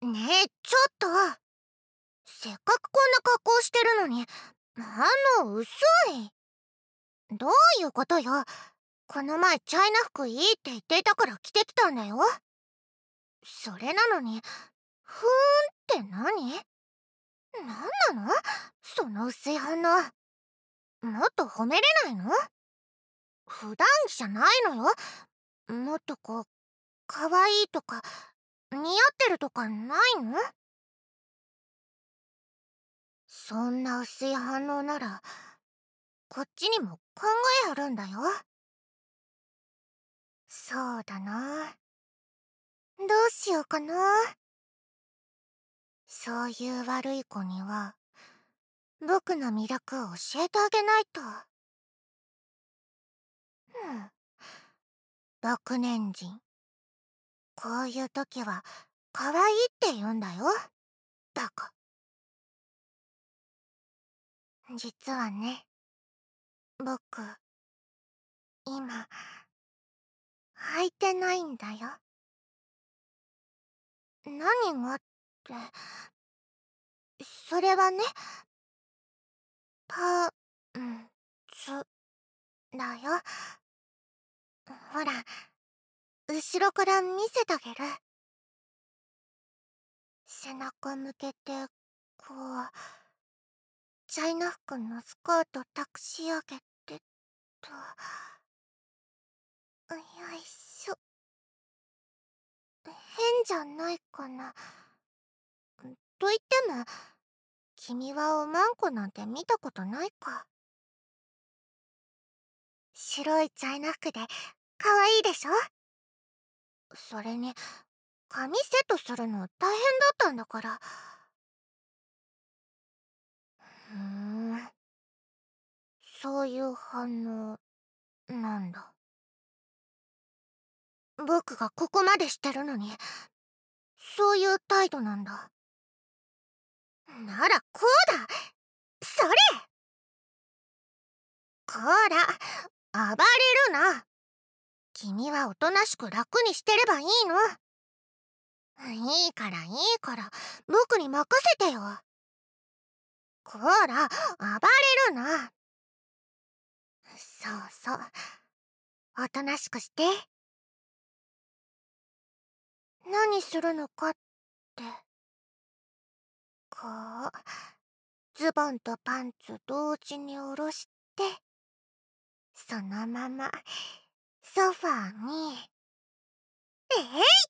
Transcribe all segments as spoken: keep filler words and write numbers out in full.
ねえ、ちょっと。せっかくこんな格好してるのに反応薄い。どういうことよ。この前チャイナ服いいって言っていたから着てきたんだよ。それなのにふーんって何？なんなのその薄い反応。もっと褒めれないの？普段着じゃないのよ。もっとこう可愛いとか似合ってるとかないの？そんな薄い反応ならこっちにも考えあるんだよ。そうだな。どうしようかな。そういう悪い子には僕の魅力を教えてあげないと。うん。爆年人、こういう時は可愛いって言うんだよ。バカ。実はね、僕今履いてないんだよ。何がって、それはね、パンツだよ。ほら、後ろから見せてあげる。背中向けてこうチャイナ服のスカート託し上げてと。よいしょ。変じゃないかな。と言っても君はおまんこなんて見たことないか。白いチャイナ服で可愛いでしょ。それに髪セットするの大変だったんだから。ふーん、そういう反応なんだ。僕がここまでしてるのにそういう態度なんだ。ならこうだ。それ。こら、暴れるな。君はおとなしく楽にしてればいいの。いいからいいから僕に任せてよ。こら、暴れるな。そうそう、おとなしくして。何するのかって、こうズボンとパンツ同時に下ろして、そのままソファーに。えい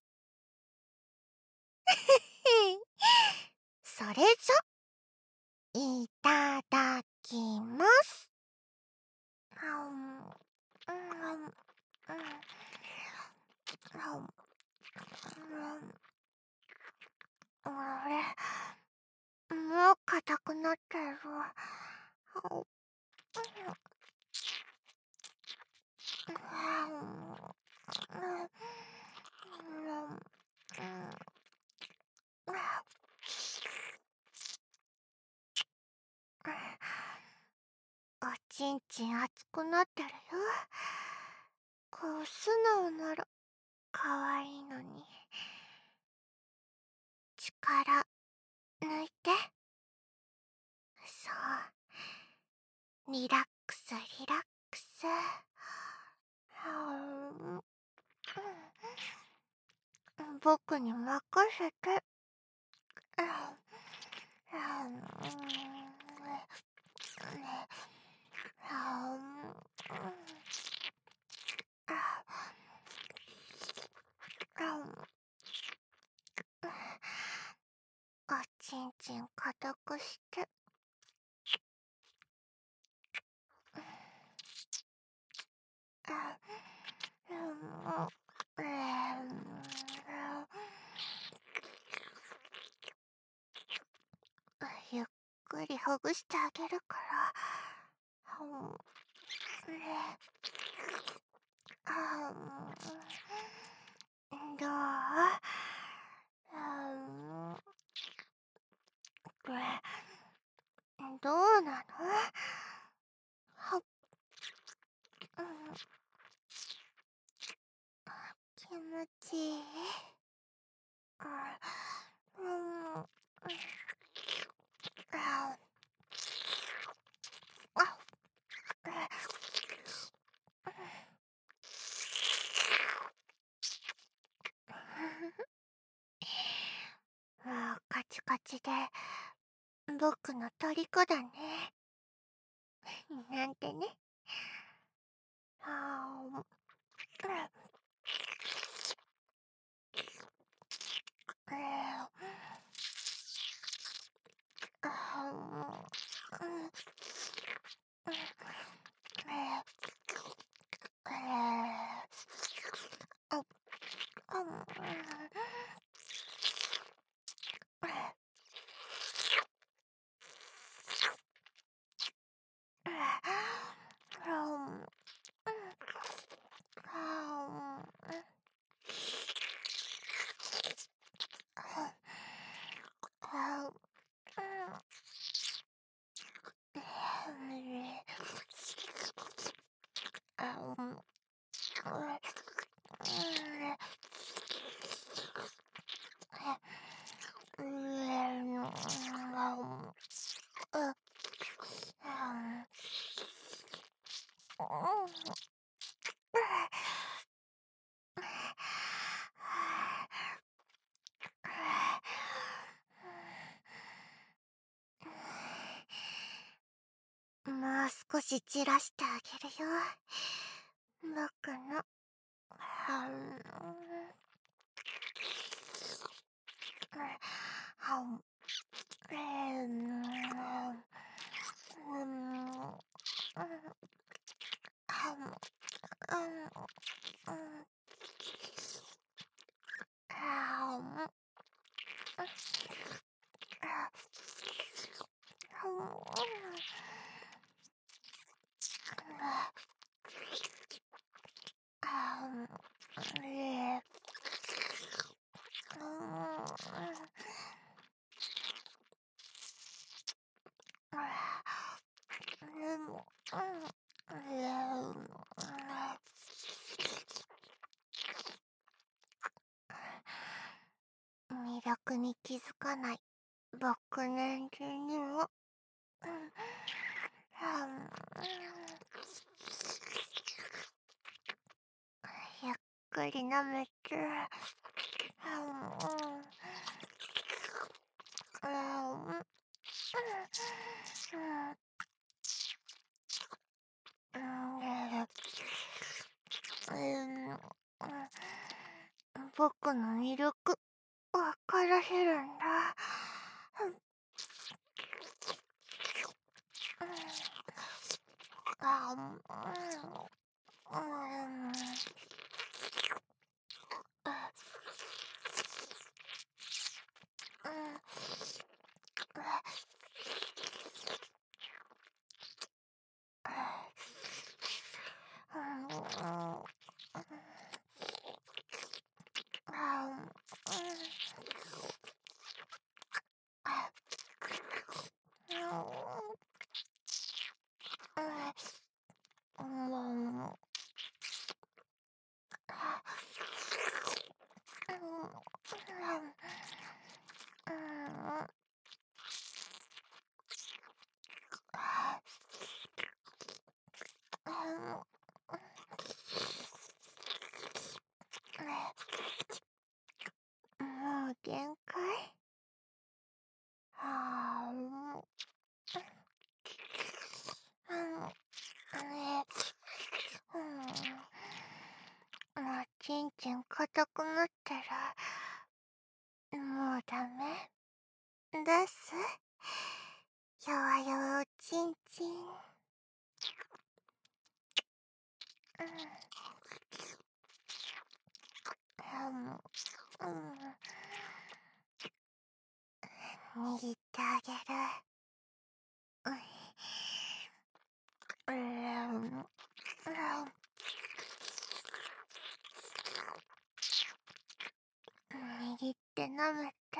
それじゃいただきます。あん、うん、うん、あれ、もう硬くなってる。おちんちん熱くなってるよ。こう素直なら可愛いのに。力抜いて。そうリラックスリラックス。僕に任せて。おちんちん硬くして。ゆっくりほぐしてあげるから。どう？これどうなの？はっ、うん、気持ちいい。うん、 ああ、もうカチカチで僕の虜だね。なんてね。あもう少し散らしてあげるよ。僕の。はんはんえーうんはんはん魅力に気づかない僕年中にも、ゆっくり舐めて、僕の魅力わからせるんだ。もう限界。はあ、もうちんちん硬くなったらもうダメです弱々おちんちん。握ってあげる。握って舐めて。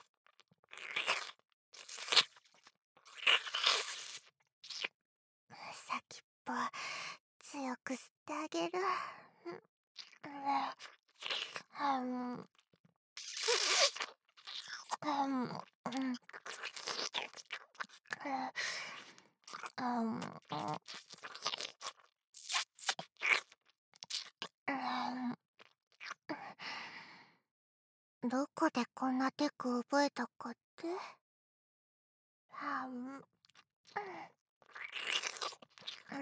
先っぽ強く吸ってあげる。 うん、うん、うん、どこでこんなテク覚えたかって？はん、うん、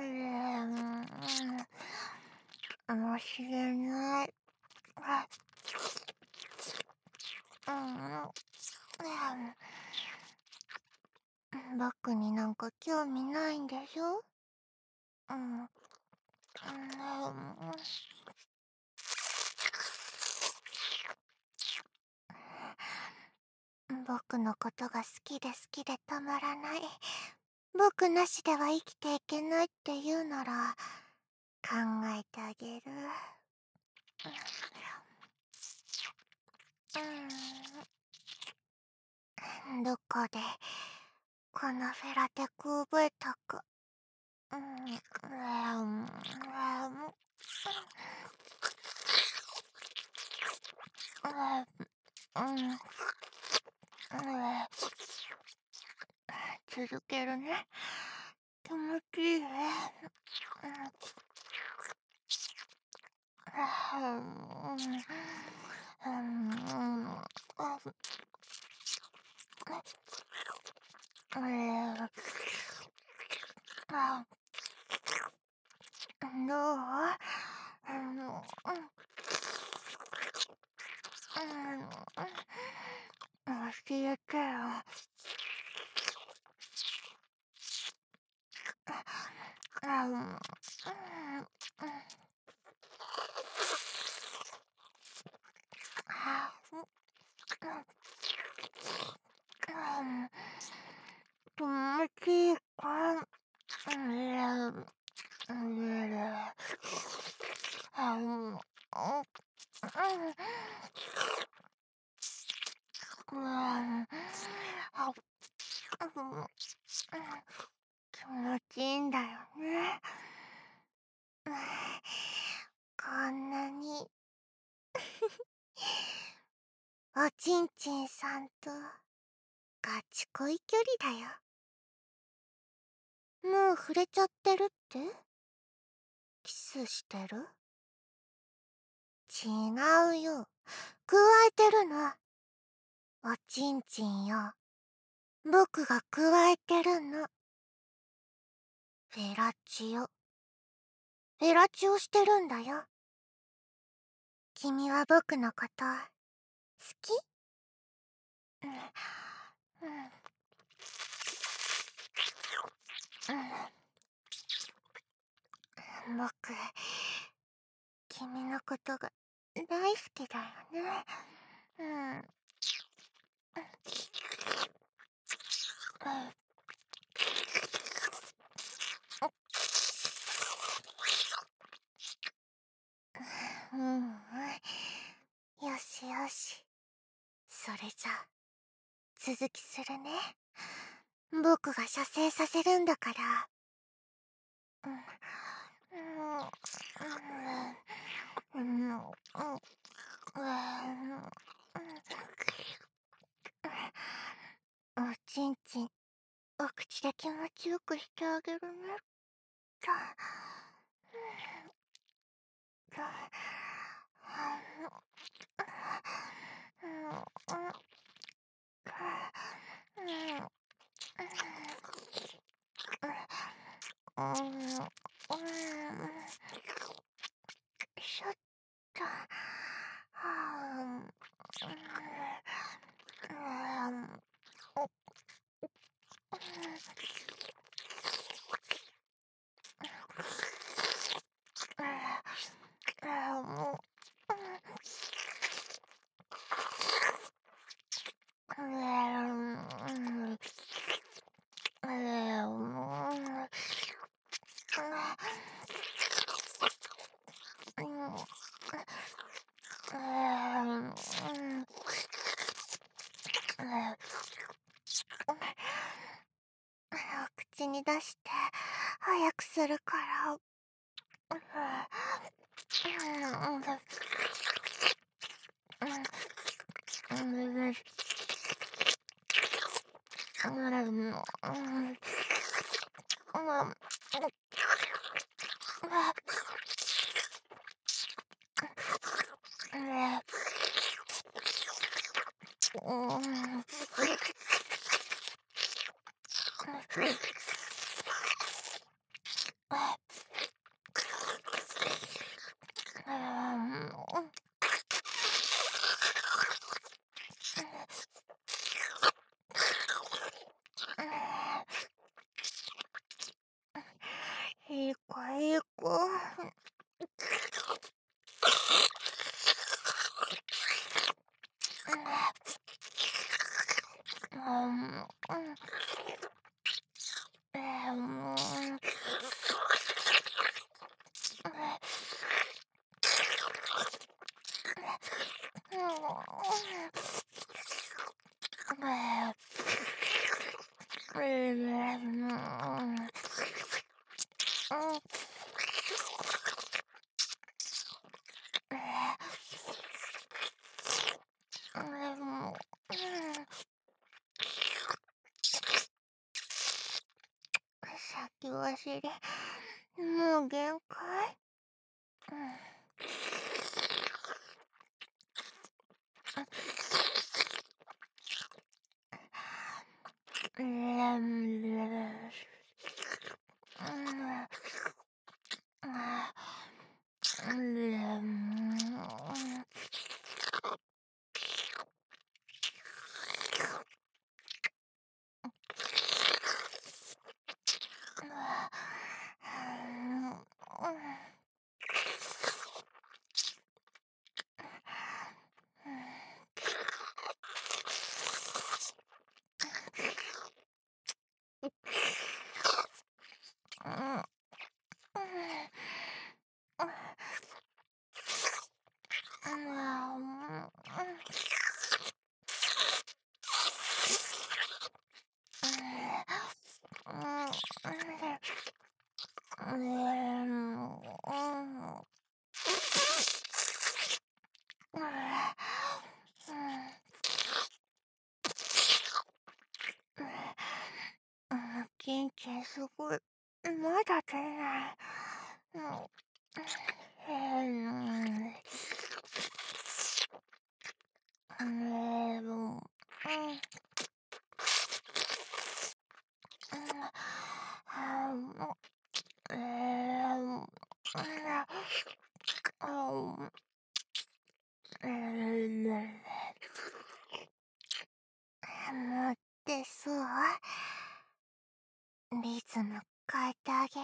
かもしれない。あ、うん、うん、僕になんか興味ないんでしょ？うん、うん、僕のことが好きで好きでたまらない。僕なしでは生きていけないって言うなら考えてあげる。うん、どこでこのフェラテク覚えたか。うん、うん、うん、うん、うん、続けるね。気持ちいいね。うん、うん、どう？うん、うん、教えてよ。うん、うん、気持ちいいか？うん、うん、あ、うん、うん、うん、あ、うん、気持ちいいんだよね。うん、こんなにおちんちんさんとガチ恋距離だよ。もう触れちゃってるって？キスしてる？違うよ。加えてるの。おちんちんよ。僕が加えてるの。フェラチオ。フェラチオしてるんだよ。君は僕のこと好き？うん、うん、うん、僕、君のことが大好きだよね。うん、うん、うん、うん、よしよし。それじゃ続きするね。僕が射精させるんだから。うん、うん、うん、うん、うん、おちんちんお口で気持ちよくしてあげるね。しょっと。口に出して早くするから。 いい子いい子。先走り、もう限界。元気すごい。まだ出ない。もってそう。リズム変えてあげる。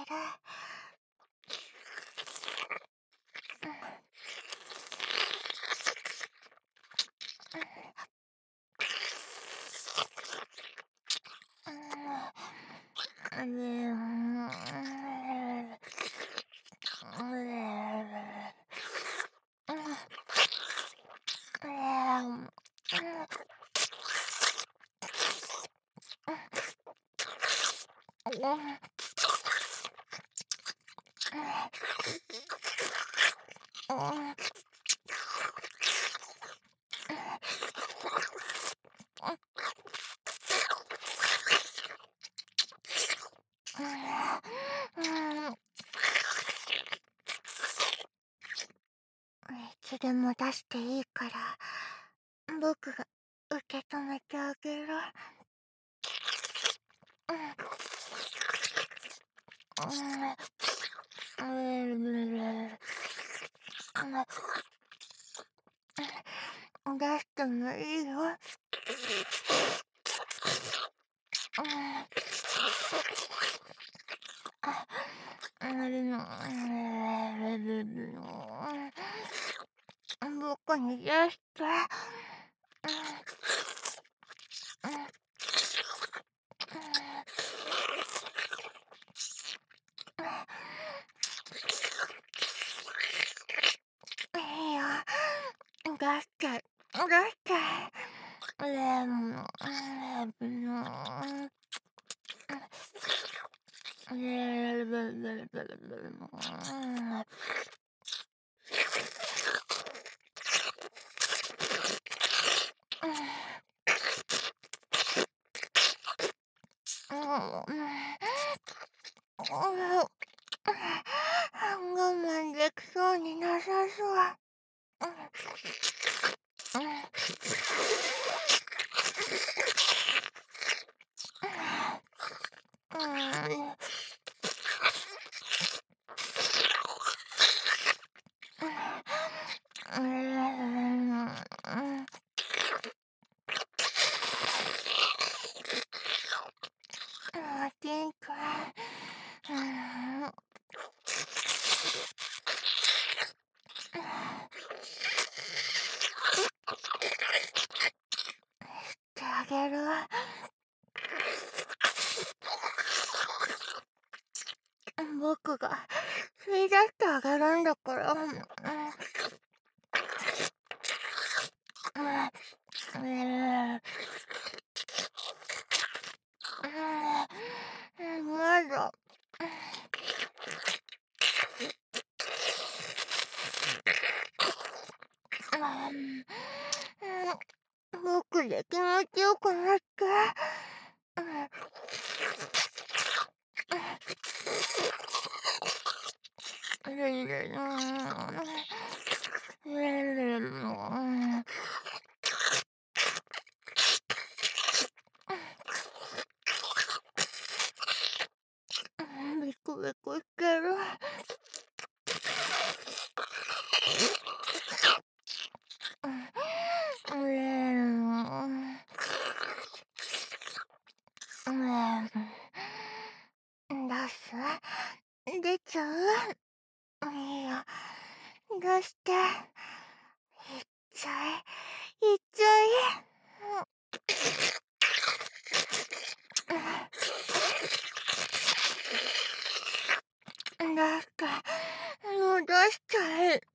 いつでも出していいから僕が受け止めてあげる。出してもいいよ。僕に出して。いいよ。出して、出して。レモン、レモン。レモン、レモン。 我慢できそうになさそう。ピンク。してあげる。僕が吸い出してあげるんだから。まだ。僕で気持ちよくなって。ビクビクしてる。出す？出ちゃう？いいよ。出して。いっちゃい。いっちゃい。出して。もう出しちゃえ。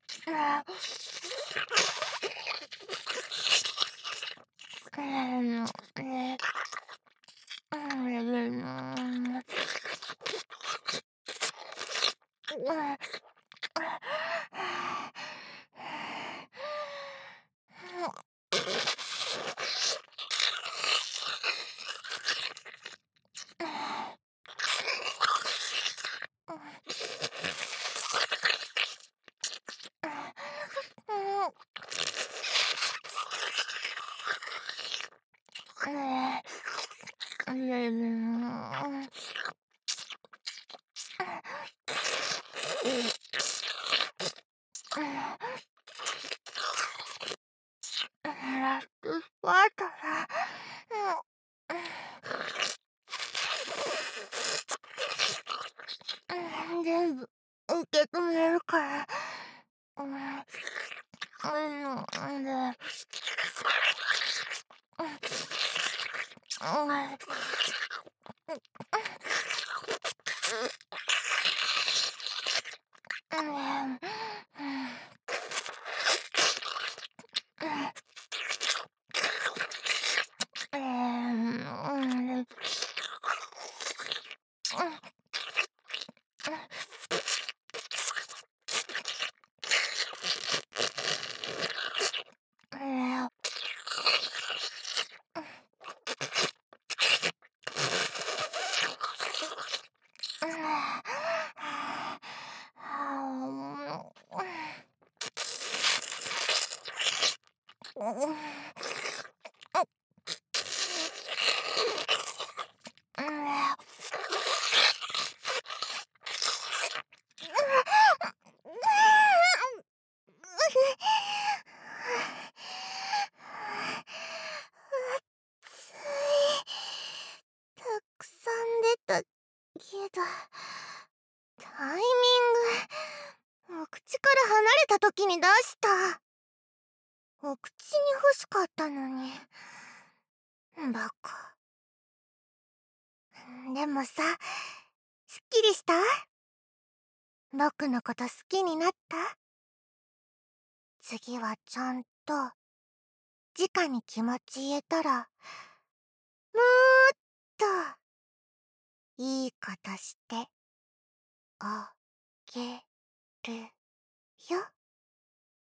ラストスパートだ。全部受け止めるから。たくさん出たけど、タイミング、お口から離れた時に出した。お口に欲しかったのに。バカ。でもさ、すっきりした？僕のこと好きになった？次はちゃんと直に気持ち言えたら、もっといいことしてあげるよ。